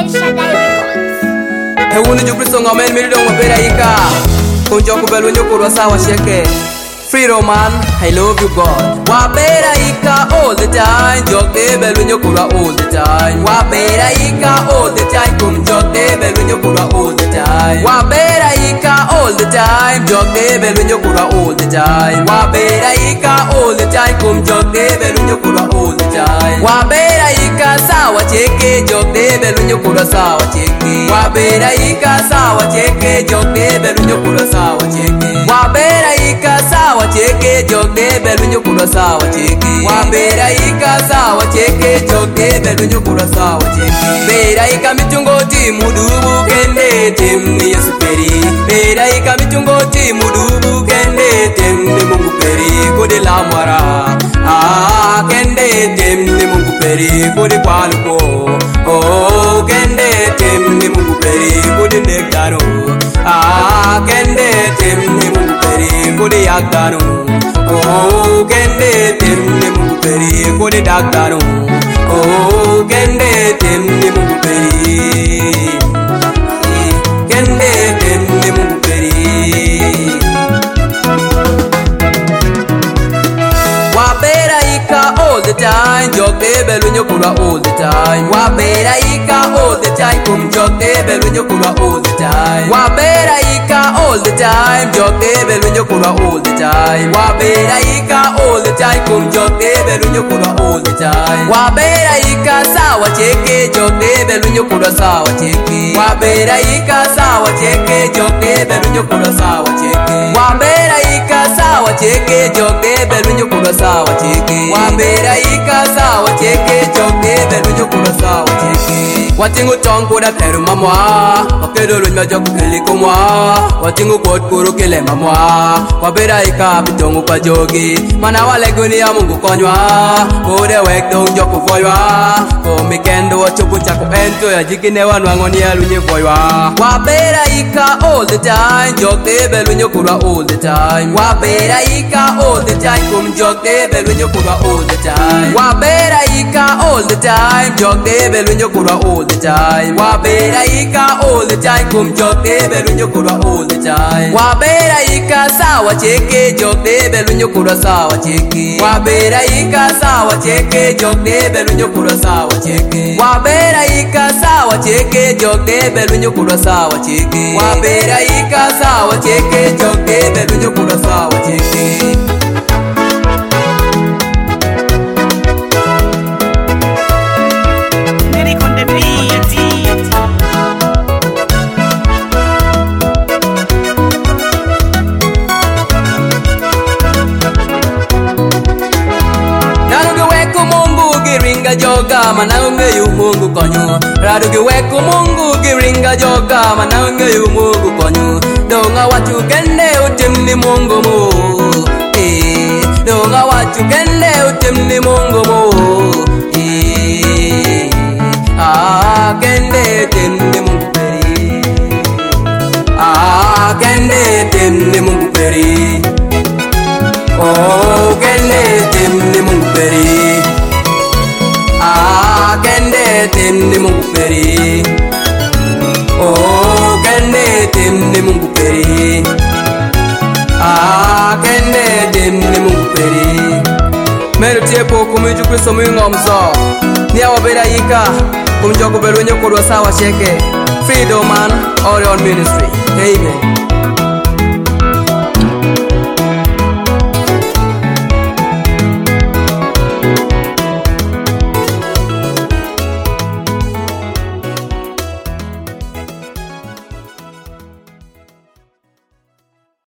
El Shaddai Records. Hewuni Jukristo ngamen miri dong mapera ika. Kunjoku belunyo kurwa sawa sheke. Freedom man, I love you God. Wapera ika all the time. Jokte belunyo kurwa all the time. Wapera ika all the time. Jokte belunyo kurwa all the time. Wapera ika all the time. Jokte belunyo kurwa all the time. Wapera ika all the time. Jokte belunyo kurwa all the time. Wapera ika sawa cheke. Jokte belunyo kurwa sawa cheke. Wapera ika sawa cheke. Jokte belunyo kurwa sawa cheke. Wapera ika sawa cheke. Jokte belunyo kurwa sawa cheke. Wapera ika sawa cheke. Jokte belunyo kurwa sawa cheke. Bera ika michungoti mudubu kende temni Yesu peri. Bera ika michungoti mudubu kende temni Mungu peri. Kode la mara kende temni Mungu peri. Kode paluko kende temni Mungu peri. Kode nekano kende temni Mungu peri. Kode yakano kende temni Mungu peri. Kode dakano kende temni Mungu peri. Kende temni Mungu peri. Wapera ika all the time. Jokte belunyo kurwa all the time. Wapera ika all the time. Jokte belunyo kurwa all the time. Wapera ika all the time. Jokte belunyo kurwa all the time. Wapera ika all the time. Jokte belunyo kurwa all the time. Wapera ika sawa cheke. Jokte belunyo kurwa sawa cheke. Wapera ika sawa cheke. Jokte belunyo kurwa sawa cheke. Wapera ika sawa cheke. Jokte belunyo kurwa sawa cheke. Wapera ika sawa cheke. Jokte belunyo kurwa sawa cheke. Watingu tong kuda peru mamwa. Wakedo lunyo joku kiliko mwa. Watingu kot kuru kile mamwa. Wapera ika pitongu pa jogi. Mana wale guni ya Mungu konywa. Kode wek dong joku voywa. Komikendo wa chupu chako ento ya jikine wanwangoni ya lunye voywa. Wapera ika all the time. Jokte belunyo kurwa all the time. Wapera ika all the time. Jokte belunyo kurwa all the time. Wapera ika all the time. Jokte belunyo kurwa all the time. Wapera ika all the time. Jokte belunyo kurwa all the time. Wapera ika sawa cheke. Jokte belunyo kurwa sawa cheke. Wapera ika sawa cheke. Jokte belunyo kurwa sawa cheke. Wapera ika sawa cheke. Jokte belunyo kurwa sawa cheke. Wapera ika sawa cheke. Jokte belunyo kurwa sawa cheke. Giringa joga manange yu Mungu konyo. Radu giweku Mungu giringa joga manange yu Mungu konyo. Donga watu kende utimni Mungu mu. Donga watu kende utimni Mungu mu. Kende timni Mungu peri. Kende timni Mungu peri. Kende timni Mungu peri. Kende temni Mungu peri. Kende temni Mungu peri. Kende temni Mungu peri. Meru tiepo kumiju Kristo mwingo mzo. Nia wabera ika kumjoku belunyo kurwa sawa sheke. Freedom man, Orion Ministry. Amen.